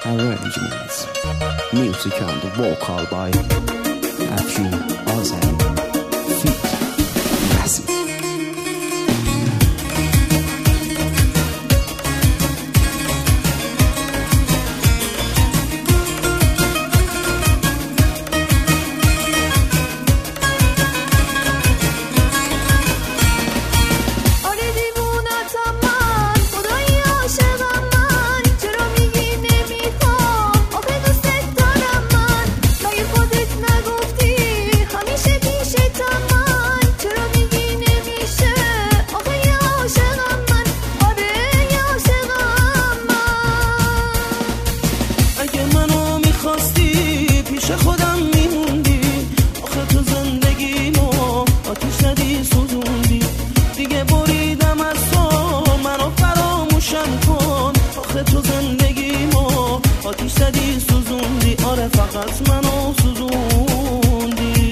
arrangements. Music and the vocal by Afshin Azali. Feat Massive. فقط منو سوزوندی.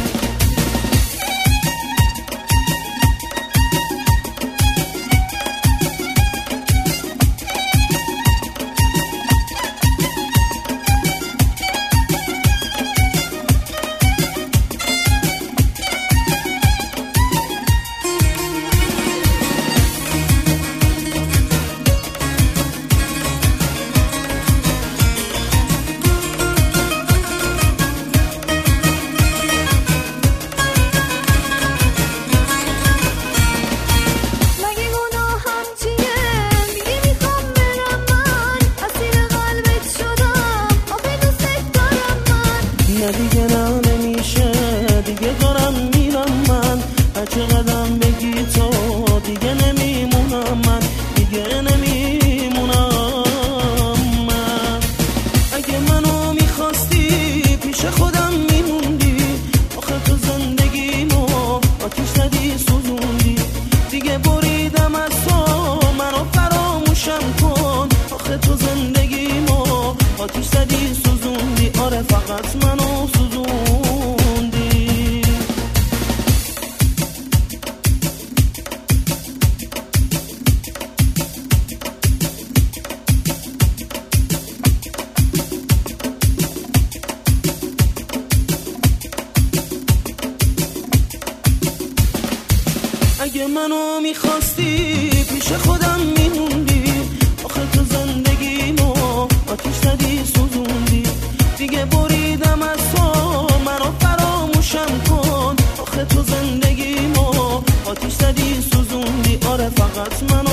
دیگه نه نمیشه، دیگه دارم میرم من، هرچه قدم بگی تو دیگه نمیمونم من، دیگه نمیمونم من. اگه منو میخواستی پیش خودم میموندی، آخه تو زندگیمو آتیش زدی سوزوندی، دیگه بریدم از تو منو فراموشم کن، آخه تو زندگیمو آتیش زدی سوزوندی، آره فقط منو اگه منو میخواستی پیش خودم میموندی، آخه تو زندگیمو آتیش زدی سوزوندی، دیگه بریدم از تو منو فراموشم کن، آخه تو زندگیمو آتیش زدی سوزوندی، آره فقط منو